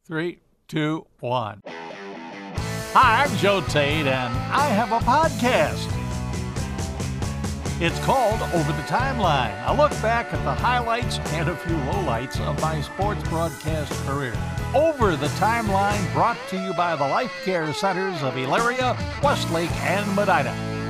3, 2, 1. Hi, I'm Joe Tate, and I have a podcast. It's called Over the Timeline. I look back at the highlights and a few lowlights of my sports broadcast career. Over the Timeline, brought to you by the Life Care Centers of Elyria, Westlake, and Medina.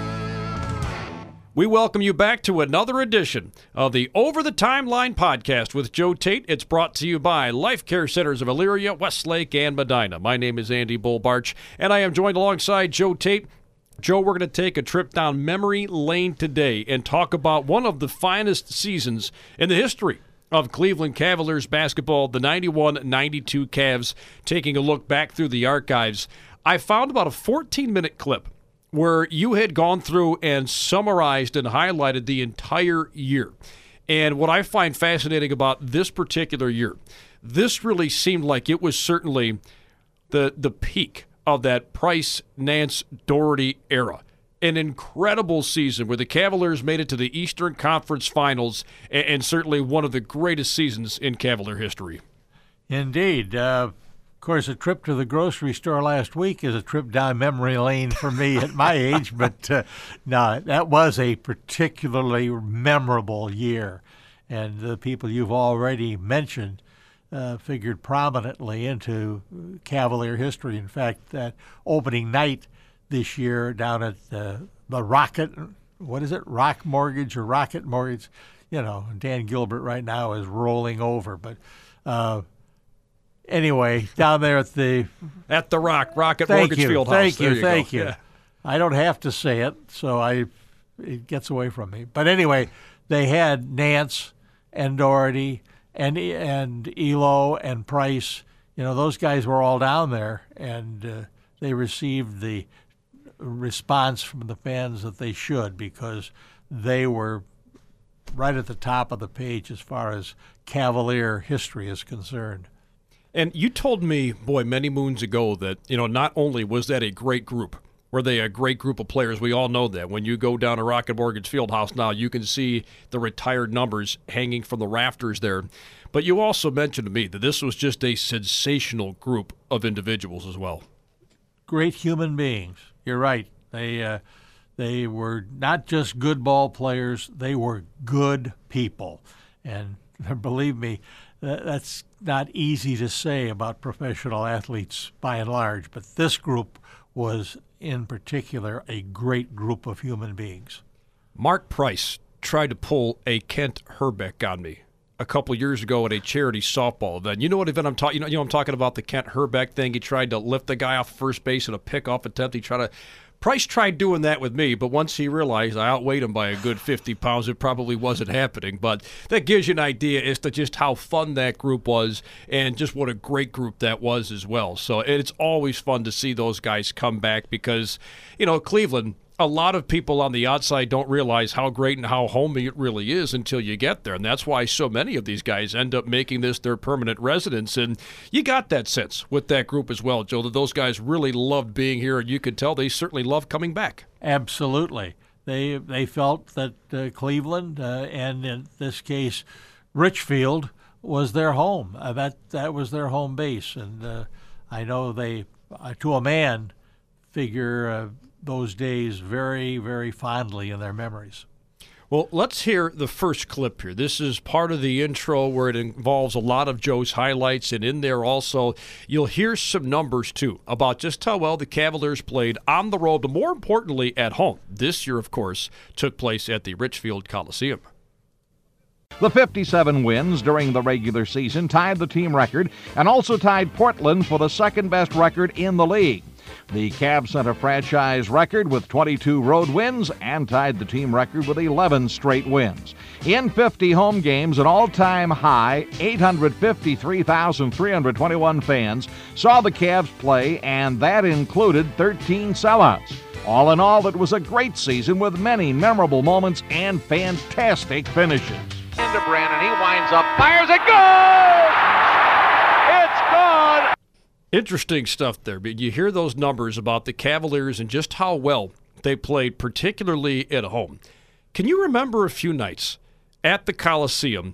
We welcome you back to another edition of the Over the Timeline podcast with Joe Tate. It's brought to you by Life Care Centers of Elyria, Westlake, and Medina. My name is Andy Bolbarch, and I am joined alongside Joe Tate. Joe, we're going to take a trip down memory lane today and talk about one of the finest seasons in the history of Cleveland Cavaliers basketball, the 91-92 Cavs. Taking a look back through the archives, I found about a 14-minute clip where you had gone through and summarized and highlighted the entire year. And what I find fascinating about this particular year, this really seemed like it was certainly the peak of that Price, Nance, Doherty era. An incredible season where the Cavaliers made it to the Eastern Conference Finals, and certainly one of the greatest seasons in Cavalier history. Indeed. Of course, a trip to the grocery store last week is a trip down memory lane for me at my age, but no, that was a particularly memorable year. And the people you've already mentioned figured prominently into Cavalier history. In fact, that opening night this year down at the Rocket, what is it, Rock Mortgage or Rocket Mortgage? You know, Dan Gilbert right now is rolling over, but anyway, down there at the Rocket Mortgage Field House. Thank you. Yeah. I don't have to say it, so it gets away from me. But anyway, they had Nance and Doherty and Elo and Price. You know, those guys were all down there, and they received the response from the fans that they should, because they were right at the top of the page as far as Cavalier history is concerned. And you told me, boy, many moons ago that, you know, not only was that a great group, were they a great group of players, we all know that. When you go down to Rocket Mortgage Fieldhouse now, you can see the retired numbers hanging from the rafters there. But you also mentioned to me that this was just a sensational group of individuals as well. Great human beings. You're right. They were not just good ball players, they were good people. And believe me, that's not easy to say about professional athletes by and large, but this group was in particular a great group of human beings. Mark Price tried to pull a Kent Herbeck on me a couple years ago at a charity softball event. You know what event I'm talking? You know I'm talking about, the Kent Herbeck thing. He tried to lift the guy off first base in a pickoff attempt. Price tried doing that with me, but once he realized I outweighed him by a good 50 pounds, it probably wasn't happening. But that gives you an idea as to just how fun that group was and just what a great group that was as well. So it's always fun to see those guys come back because, you know, Cleveland, a lot of people on the outside don't realize how great and how homey it really is until you get there. And that's why so many of these guys end up making this their permanent residence. And you got that sense with that group as well, Joe, that those guys really loved being here. And you could tell they certainly love coming back. Absolutely. They felt that Cleveland, and in this case, Richfield, was their home. That was their home base. And I know they, to a man, figure those days very, very fondly in their memories. Well, let's hear the first clip here. This is part of the intro where it involves a lot of Joe's highlights, and in there also you'll hear some numbers, too, about just how well the Cavaliers played on the road, but more importantly at home. This year, of course, took place at the Richfield Coliseum. The 57 wins during the regular season tied the team record and also tied Portland for the second-best record in the league. The Cavs set a franchise record with 22 road wins and tied the team record with 11 straight wins. In 50 home games, an all-time high, 853,321 fans saw the Cavs play, and that included 13 sellouts. All in all, it was a great season with many memorable moments and fantastic finishes. Into Brandon, he winds up, fires it, goal! It's gone! Interesting stuff there, but you hear those numbers about the Cavaliers and just how well they played, particularly at home. Can you remember a few nights at the Coliseum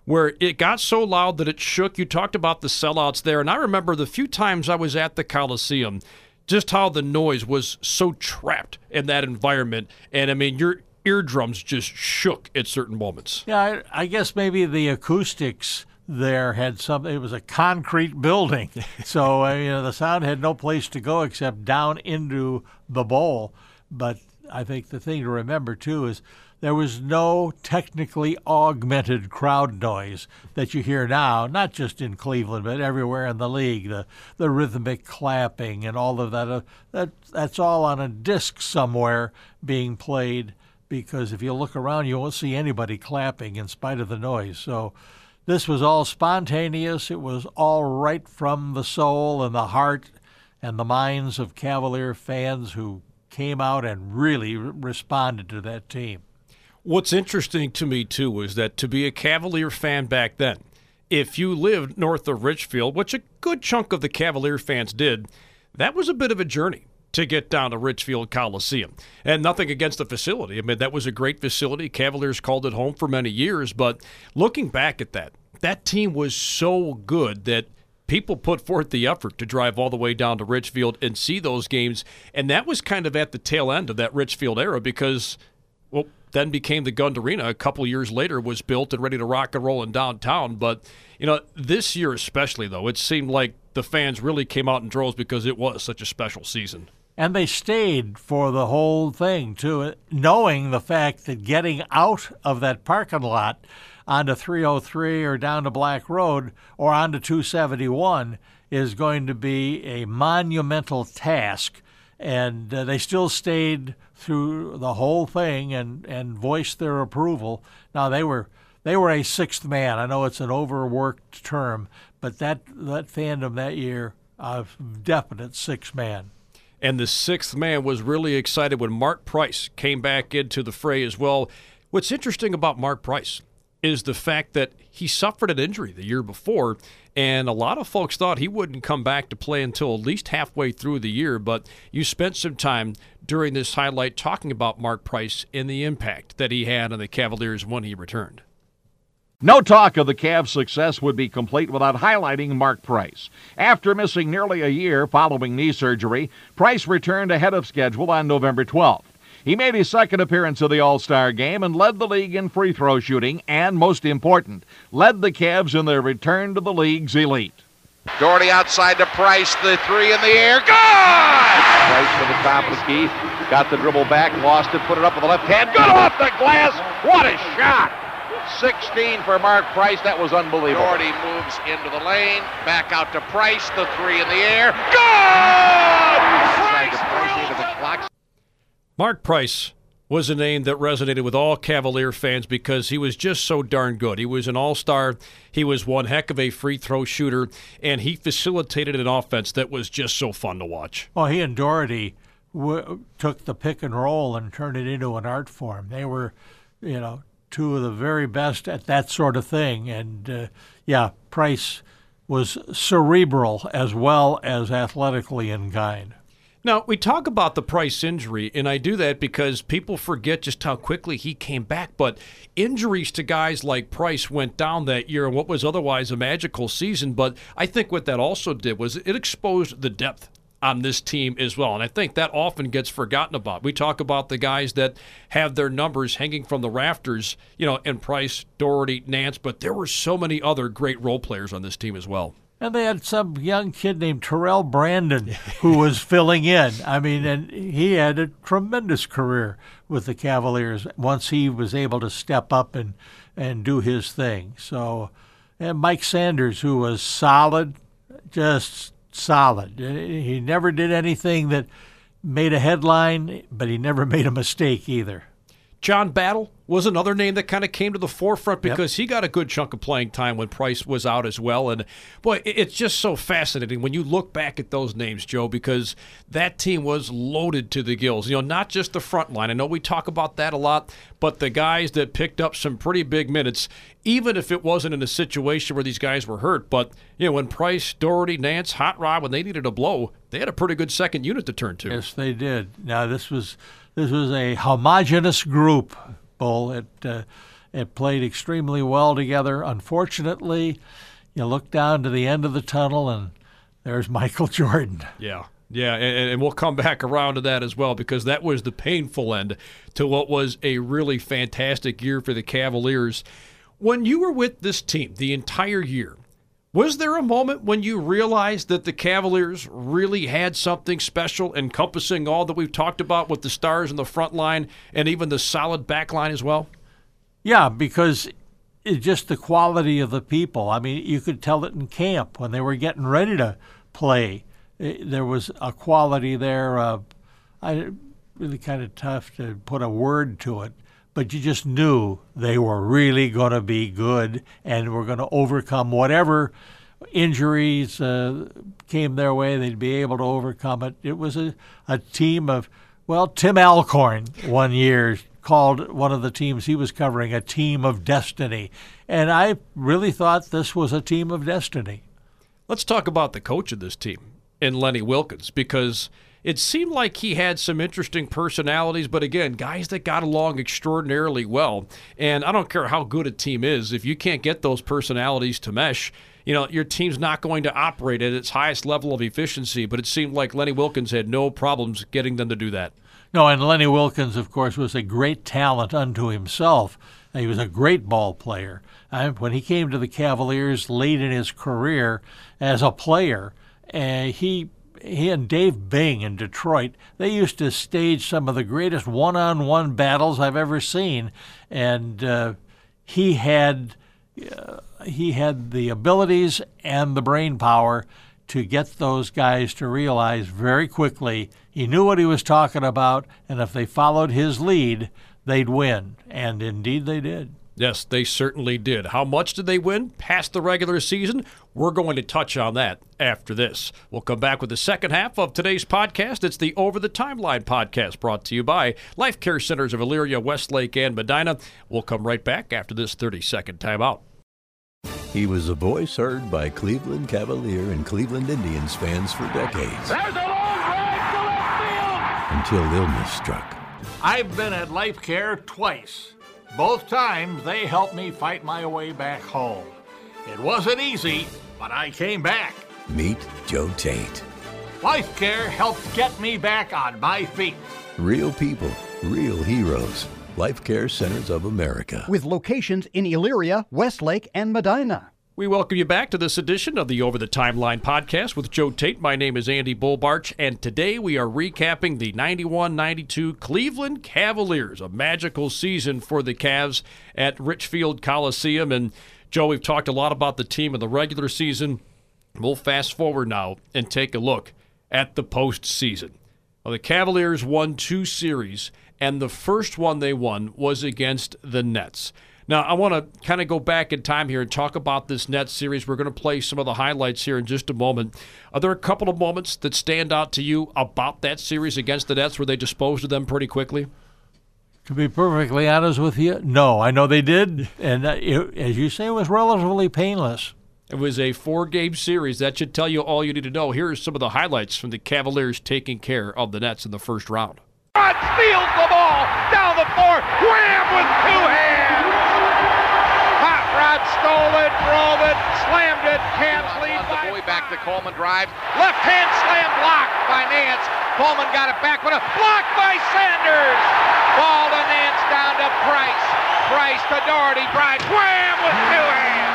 where it got so loud that it shook. You talked about the sellouts there, and I remember the few times I was at the Coliseum, just how the noise was so trapped in that environment. And, I mean, your eardrums just shook at certain moments. Yeah, I guess maybe the acoustics there had something. It was a concrete building, so the sound had no place to go except down into the bowl. But I think the thing to remember too is there was no technically augmented crowd noise that you hear now, not just in Cleveland but everywhere in the league. The rhythmic clapping and all of that. That's all on a disc somewhere being played, because if you look around you won't see anybody clapping in spite of the noise. So this was all spontaneous. It was all right from the soul and the heart and the minds of Cavalier fans who came out and really responded to that team. What's interesting to me, too, was that to be a Cavalier fan back then, if you lived north of Richfield, which a good chunk of the Cavalier fans did, that was a bit of a journey to get down to Richfield Coliseum. And nothing against the facility. I mean, that was a great facility. Cavaliers called it home for many years. But looking back at that team was so good that people put forth the effort to drive all the way down to Richfield and see those games. And that was kind of at the tail end of that Richfield era because, well, then became the Gund Arena. A couple years later was built and ready to rock and roll in downtown. But, this year especially, though, it seemed like the fans really came out in droves because it was such a special season. And they stayed for the whole thing, too, knowing the fact that getting out of that parking lot onto 303 or down to Black Road or onto 271 is going to be a monumental task. And they still stayed through the whole thing and voiced their approval. Now, they were a sixth man. I know it's an overworked term, but that fandom that year, a definite sixth man. And the sixth man was really excited when Mark Price came back into the fray as well. What's interesting about Mark Price is the fact that he suffered an injury the year before, and a lot of folks thought he wouldn't come back to play until at least halfway through the year. But you spent some time during this highlight talking about Mark Price and the impact that he had on the Cavaliers when he returned. No talk of the Cavs' success would be complete without highlighting Mark Price. After missing nearly a year following knee surgery, Price returned ahead of schedule on November 12th. He made his second appearance of the All-Star game and led the league in free throw shooting and, most important, led the Cavs in their return to the league's elite. Doherty outside to Price, the three in the air, good! Price to the top of the key, got the dribble back, lost it, put it up with the left hand, good off the glass, what a shot! 16 for Mark Price, that was unbelievable. Doherty moves into the lane, back out to Price, the three in the air, good! Price into the clock. Mark Price was a name that resonated with all Cavalier fans because he was just so darn good. He was an all-star. He was one heck of a free throw shooter, and he facilitated an offense that was just so fun to watch. Well, he and Doherty took the pick and roll and turned it into an art form. They were, two of the very best at that sort of thing. And, Price was cerebral as well as athletically in kind. Now, we talk about the Price injury, and I do that because people forget just how quickly he came back. But injuries to guys like Price went down that year in what was otherwise a magical season. But I think what that also did was it exposed the depth on this team as well. And I think that often gets forgotten about. We talk about the guys that have their numbers hanging from the rafters, and Price, Doherty, Nance, but there were so many other great role players on this team as well. And they had some young kid named Terrell Brandon who was filling in. And he had a tremendous career with the Cavaliers once he was able to step up and do his thing. So, and Mike Sanders, who was solid, just solid. He never did anything that made a headline, but he never made a mistake either. John Battle was another name that kind of came to the forefront because he got a good chunk of playing time when Price was out as well. And, boy, it's just so fascinating when you look back at those names, Joe, because that team was loaded to the gills. Not just the front line. I know we talk about that a lot, but the guys that picked up some pretty big minutes, even if it wasn't in a situation where these guys were hurt. But, when Price, Doherty, Nance, Hot Rod, when they needed a blow, they had a pretty good second unit to turn to. Yes, they did. Now, this was a homogeneous group, Bull. It played extremely well together. Unfortunately, you look down to the end of the tunnel, and there's Michael Jordan. Yeah. Yeah, and we'll come back around to that as well, because that was the painful end to what was a really fantastic year for the Cavaliers. When you were with this team the entire year, was there a moment when you realized that the Cavaliers really had something special, encompassing all that we've talked about with the stars in the front line and even the solid back line as well? Yeah, because it's just the quality of the people. I mean, you could tell it in camp when they were getting ready to play. There was a quality there. Really kind of tough to put a word to it, but you just knew they were really going to be good and were going to overcome whatever injuries came their way. They'd be able to overcome it. It was a team of, well, Tim Alcorn one year called one of the teams he was covering a team of destiny, and I really thought this was a team of destiny. Let's talk about the coach of this team, in Lenny Wilkens, because it seemed like he had some interesting personalities, but again, guys that got along extraordinarily well. And I don't care how good a team is, if you can't get those personalities to mesh, your team's not going to operate at its highest level of efficiency. But it seemed like Lenny Wilkens had no problems getting them to do that. No, and Lenny Wilkens, of course, was a great talent unto himself. He was a great ball player. When he came to the Cavaliers late in his career as a player, he and Dave Bing in Detroit, they used to stage some of the greatest one-on-one battles I've ever seen, and he had the abilities and the brain power to get those guys to realize very quickly he knew what he was talking about, and if they followed his lead, they'd win, and indeed they did. Yes, they certainly did. How much did they win past the regular season? We're going to touch on that after this. We'll come back with the second half of today's podcast. It's the Over the Timeline podcast, brought to you by Life Care Centers of Elyria, Westlake, and Medina. We'll come right back after this 30-second timeout. He was a voice heard by Cleveland Cavalier and Cleveland Indians fans for decades. There's a long drive to left field. Until illness struck. I've been at Life Care twice. Both times they helped me fight my way back home. It wasn't easy, but I came back. Meet Joe Tate. Life Care helped get me back on my feet. Real people, real heroes. Life Care Centers of America. With locations in Elyria, Westlake, and Medina. We welcome you back to this edition of the Over the Timeline podcast with Joe Tate. My name is Andy Bolbarch, and today we are recapping the 91-92 Cleveland Cavaliers, a magical season for the Cavs at Richfield Coliseum. And, Joe, we've talked a lot about the team in the regular season. We'll fast forward now and take a look at the postseason. Well, the Cavaliers won 2 series, and the first one they won was against the Nets. Now, I want to kind of go back in time here and talk about this Nets series. We're going to play some of the highlights here in just a moment. Are there a couple of moments that stand out to you about that series against the Nets where they disposed of them pretty quickly? To be perfectly honest with you, no. I know they did, and as you say, it was relatively painless. It was a 4-game series. That should tell you all you need to know. Here are some of the highlights from the Cavaliers taking care of the Nets in the first round. Rod steals the ball down the floor. Wham with 2 hands. Hot Rod stole it, drove it, slammed it. Cavs lead by the boy back to Coleman drives. Left hand slam blocked by Nance. Coleman got it back, but a block by Sanders. Ball to Nance down to Price. Price to Doherty. Price wham with 2 hands.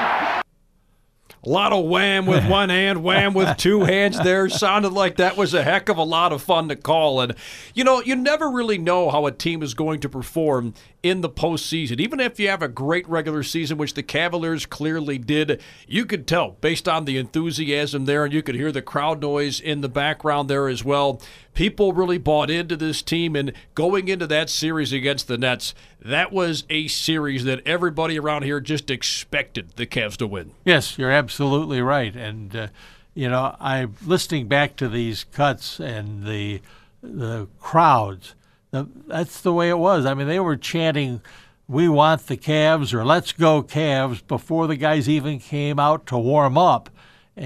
A lot of wham with one hand, wham with 2 hands there. Sounded like that was a heck of a lot of fun to call. And, you never really know how a team is going to perform in the postseason. Even if you have a great regular season, which the Cavaliers clearly did, you could tell based on the enthusiasm there, and you could hear the crowd noise in the background there as well. People really bought into this team, and going into that series against the Nets, that was a series that everybody around here just expected the Cavs to win. Yes, you're absolutely right. And, I'm listening back to these cuts and the crowds. That's the way it was. I mean, they were chanting, "We want the Cavs," or "Let's go Cavs," before the guys even came out to warm up.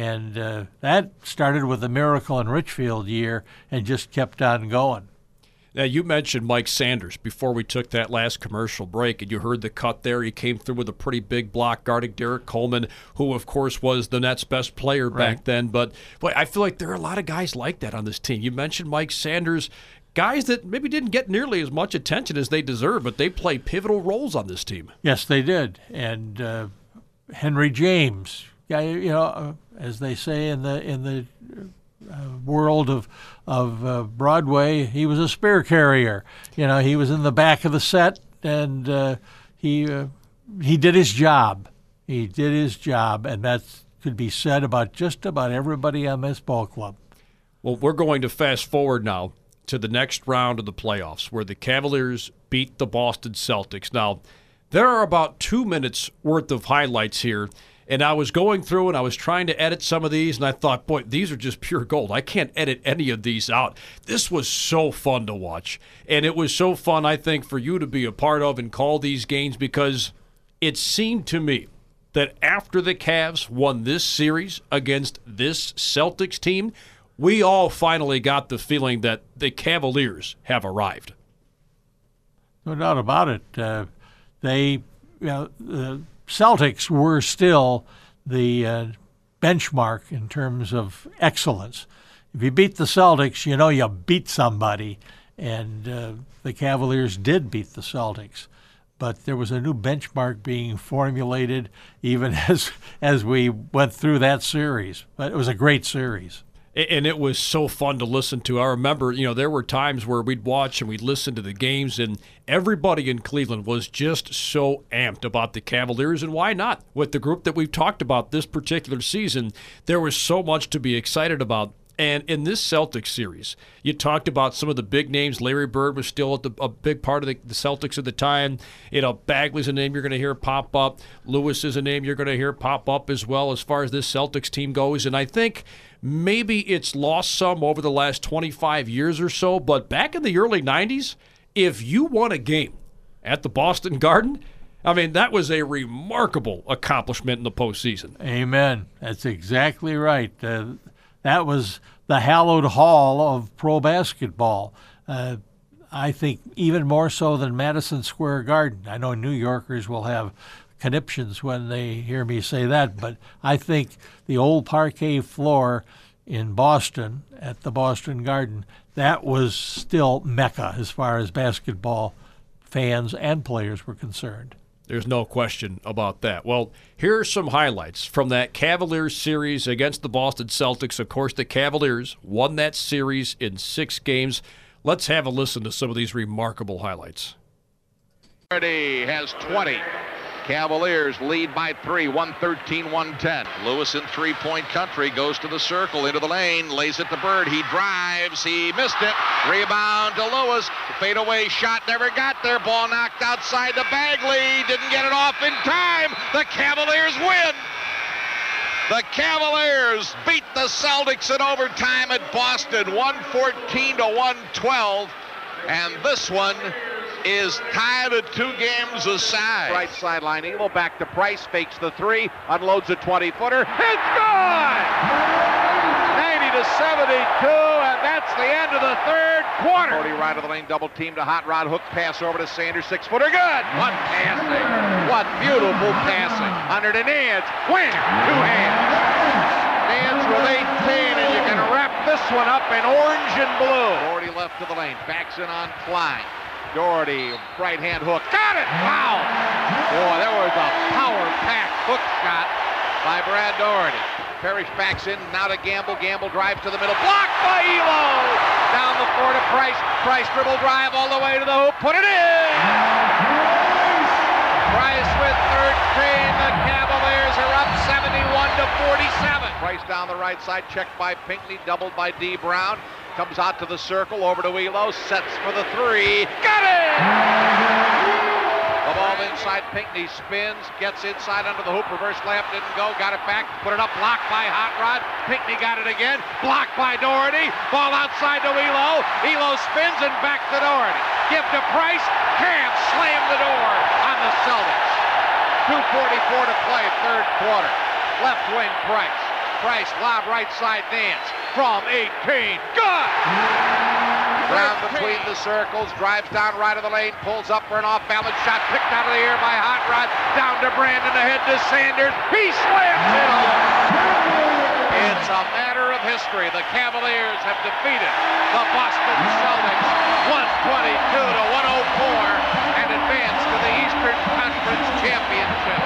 And that started with the Miracle in Richfield year and just kept on going. Now, you mentioned Mike Sanders before we took that last commercial break, and you heard the cut there. He came through with a pretty big block guarding Derek Coleman, who, of course, was the Nets' best player back then. But boy, I feel like there are a lot of guys like that on this team. You mentioned Mike Sanders, guys that maybe didn't get nearly as much attention as they deserve, but they play pivotal roles on this team. Yes, they did. And Henry James, as they say in the world of Broadway, he was a spear carrier. He was in the back of the set, and he did his job. He did his job, and that could be said about just about everybody on this ball club. Well, we're going to fast forward now to the next round of the playoffs, where the Cavaliers beat the Boston Celtics. Now, there are about 2 minutes worth of highlights here. And I was going through and I was trying to edit some of these, and I thought, boy, these are just pure gold. I can't edit any of these out. This was so fun to watch. And it was so fun, I think, for you to be a part of and call these games, because it seemed to me that after the Cavs won this series against this Celtics team, we all finally got the feeling that the Cavaliers have arrived. No doubt about it. The Celtics were still the benchmark in terms of excellence. If you beat the Celtics, you beat somebody, and the Cavaliers did beat the Celtics. But there was a new benchmark being formulated even as we went through that series. But it was a great series. And it was so fun to listen to. I remember, there were times where we'd watch and we'd listen to the games, and everybody in Cleveland was just so amped about the Cavaliers, and why not? With the group that we've talked about this particular season, there was so much to be excited about. And in this Celtics series, you talked about some of the big names. Larry Bird was still a big part of the Celtics at the time. Bagley's a name you're going to hear pop up. Lewis is a name you're going to hear pop up as well as far as this Celtics team goes. And I think maybe it's lost some over the last 25 years or so, but back in the early 90s, if you won a game at the Boston Garden, that was a remarkable accomplishment in the postseason. Amen. That's exactly right. That was the hallowed hall of pro basketball. I think even more so than Madison Square Garden. I know New Yorkers will have conniptions when they hear me say that, but I think the old parquet floor in Boston at the Boston Garden, that was still Mecca as far as basketball fans and players were concerned. There's no question about that. Well, here are some highlights from that Cavaliers series against the Boston Celtics. Of course, the Cavaliers won that series in 6 games. Let's have a listen to some of these remarkable highlights. Doherty has 20. Cavaliers lead by 3, 113-110. Lewis in three-point country, goes to the circle, into the lane, lays it to Bird. He drives, he missed it. Rebound to Lewis. Fadeaway shot never got there. Ball knocked outside to Bagley. Didn't get it off in time. The Cavaliers win. The Cavaliers beat the Celtics in overtime at Boston, 114-112. And this one is tied at 2 games aside. Right sideline, Elo back to Price, fakes the 3, unloads a 20-footer. It's good! 90-72, and that's the end of the third quarter. 40 right of the lane, double team to Hot Rod, hook pass over to Sanders, 6-footer, good! What passing! What beautiful passing! Under the Nance, win! 2 hands. Nance with 18, and you can wrap this one up in orange and blue. Doherty left to the lane, backs in on Klein. Doherty, right hand hook, got it! Wow! Boy, there was a power-packed hook shot by Brad Doherty. Parrish backs in, now to Gamble. Gamble drives to the middle, blocked by Elo! Down the floor to Price. Price dribble drive all the way to the hoop, put it in! Price with 13, the Cavaliers are up 71-47. Price down the right side, checked by Pinckney, doubled by D. Brown. Comes out to the circle, over to Elo, sets for the 3, got it! The ball inside, Pinckney spins, gets inside under the hoop, reverse layup, didn't go, got it back, put it up, blocked by Hot Rod. Pinckney got it again, blocked by Doherty, ball outside to Elo. Elo spins and back to Doherty. Give to Price, can't slam the door on the Celtics. 2:44 to play, third quarter. Left wing Price. Price lob right side Nance from 18. Good! Brown between the circles, drives down right of the lane, pulls up for an off-balance shot, picked out of the air by Hot Rod, down to Brandon, ahead to Sanders. He slams it home. It's a matter of history. The Cavaliers have defeated the Boston Celtics 122 to 104 and advanced to the Eastern Conference Championship.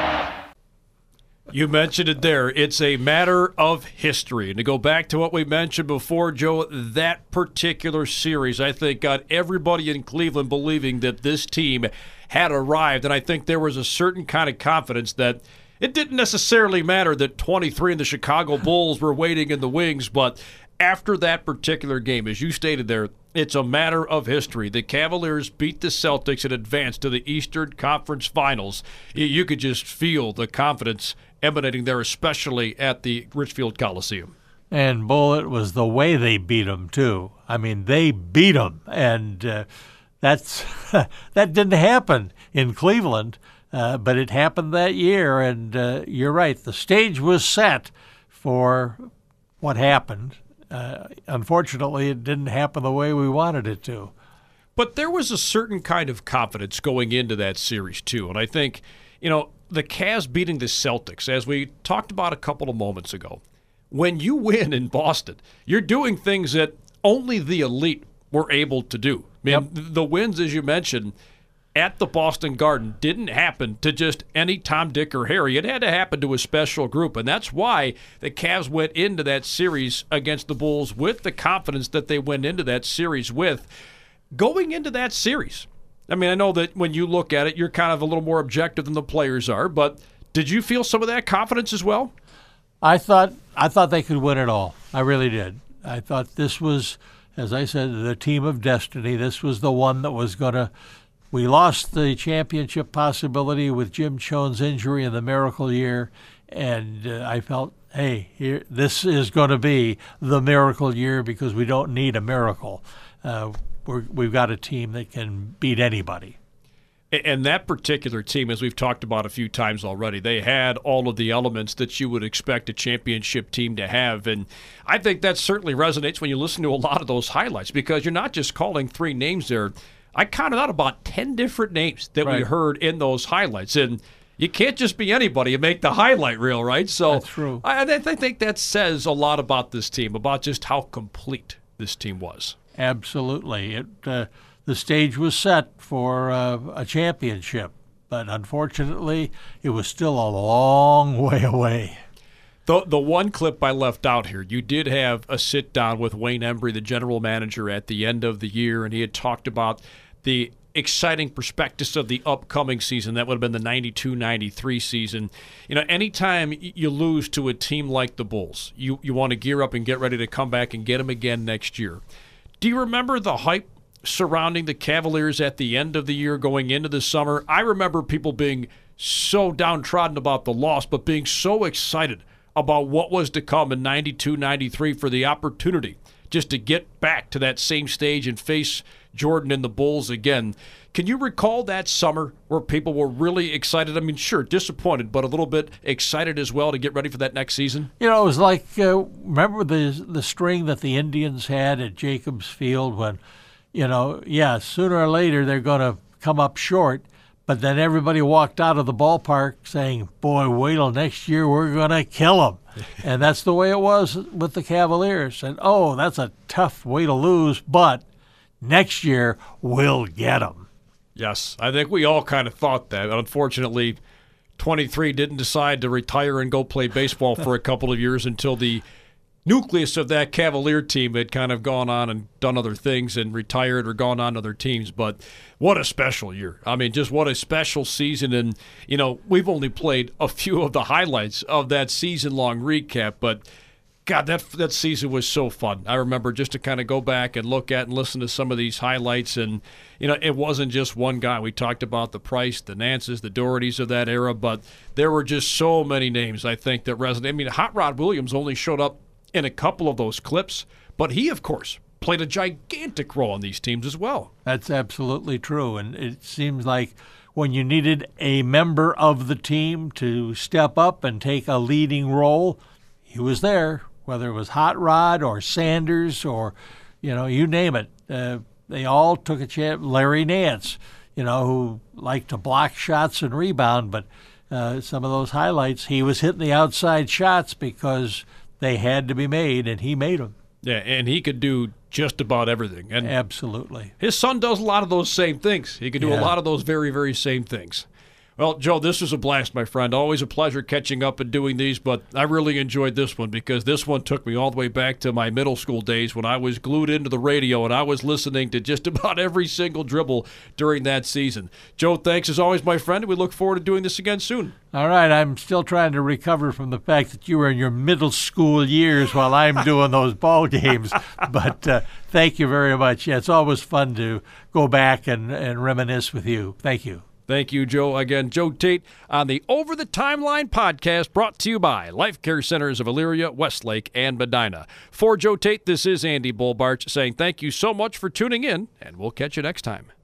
You mentioned it there. It's a matter of history. And to go back to what we mentioned before, Joe, that particular series, I think, got everybody in Cleveland believing that this team had arrived. And I think there was a certain kind of confidence that it didn't necessarily matter that 23 and the Chicago Bulls were waiting in the wings. But after that particular game, as you stated there, it's a matter of history. The Cavaliers beat the Celtics and advanced to the Eastern Conference Finals. You could just feel the confidence emanating there, especially at the Richfield Coliseum. And, Bull, it was the way they beat them, too. I mean, they beat them, and that didn't happen in Cleveland, but it happened that year, and you're right. The stage was set for what happened. Unfortunately, it didn't happen the way we wanted it to. But there was a certain kind of confidence going into that series, too, and I think, the Cavs beating the Celtics, as we talked about a couple of moments ago, when you win in Boston, you're doing things that only the elite were able to do. I mean, The wins, as you mentioned, at the Boston Garden didn't happen to just any Tom, Dick, or Harry. It had to happen to a special group, and that's why the Cavs went into that series against the Bulls with the confidence that they went into that series with. Going into that series, I mean, I know that when you look at it, you're kind of a little more objective than the players are, but did you feel some of that confidence as well? I thought they could win it all. I really did. I thought this was, as I said, the team of destiny. This was the one that was going to – we lost the championship possibility with Jim Chone's injury in the miracle year, and I felt, hey, this is going to be the miracle year because we don't need a miracle. We've got a team that can beat anybody. And that particular team, as we've talked about a few times already, they had all of the elements that you would expect a championship team to have. And I think that certainly resonates when you listen to a lot of those highlights because you're not just calling three names there. I counted out about 10 different names that we heard in those highlights. And you can't just be anybody and make the highlight reel, right? So that's true. I think that says a lot about this team, about just how complete this team was. Absolutely. The stage was set for a championship, but unfortunately, it was still a long way away. The one clip I left out here, you did have a sit-down with Wayne Embry, the general manager, at the end of the year, and he had talked about the exciting prospectus of the upcoming season. That would have been the 92-93 season. Anytime you lose to a team like the Bulls, you want to gear up and get ready to come back and get them again next year. Do you remember the hype surrounding the Cavaliers at the end of the year going into the summer? I remember people being so downtrodden about the loss, but being so excited about what was to come in 92-93 for the opportunity just to get back to that same stage and face Jordan and the Bulls again. Can you recall that summer where people were really excited? I mean, sure, disappointed, but a little bit excited as well to get ready for that next season? It was like, remember the string that the Indians had at Jacobs Field when, sooner or later they're going to come up short, but then everybody walked out of the ballpark saying, boy, wait till next year, we're going to kill them. And that's the way it was with the Cavaliers. And, that's a tough way to lose, but next year we'll get them. Yes, I think we all kind of thought that. Unfortunately, 23 didn't decide to retire and go play baseball for a couple of years until the nucleus of that Cavalier team had kind of gone on and done other things and retired or gone on to other teams. But what a special year. I mean, just what a special season. And, we've only played a few of the highlights of that season-long recap, but God, that season was so fun. I remember just to kind of go back and look at and listen to some of these highlights. And, it wasn't just one guy. We talked about the Price, the Nances, the Dohertys of that era, but there were just so many names, I think, that resonate. I mean, Hot Rod Williams only showed up in a couple of those clips, but he, of course, played a gigantic role on these teams as well. That's absolutely true. And it seems like when you needed a member of the team to step up and take a leading role, he was there. Whether it was Hot Rod or Sanders or, you name it. they all took a chance. Larry Nance, who liked to block shots and rebound, but some of those highlights, he was hitting the outside shots because they had to be made, and he made them. Yeah, and he could do just about everything. And absolutely. His son does a lot of those same things. He can do a lot of those very, very same things. Well, Joe, this was a blast, my friend. Always a pleasure catching up and doing these, but I really enjoyed this one because this one took me all the way back to my middle school days when I was glued into the radio and I was listening to just about every single dribble during that season. Joe, thanks as always, my friend. We look forward to doing this again soon. All right, I'm still trying to recover from the fact that you were in your middle school years while I'm doing those ball games, but thank you very much. Yeah, it's always fun to go back and reminisce with you. Thank you. Thank you, Joe. Again, Joe Tate on the Over the Timeline podcast, brought to you by Life Care Centers of Elyria, Westlake, and Medina. For Joe Tate, this is Andy Bolbarch saying thank you so much for tuning in, and we'll catch you next time.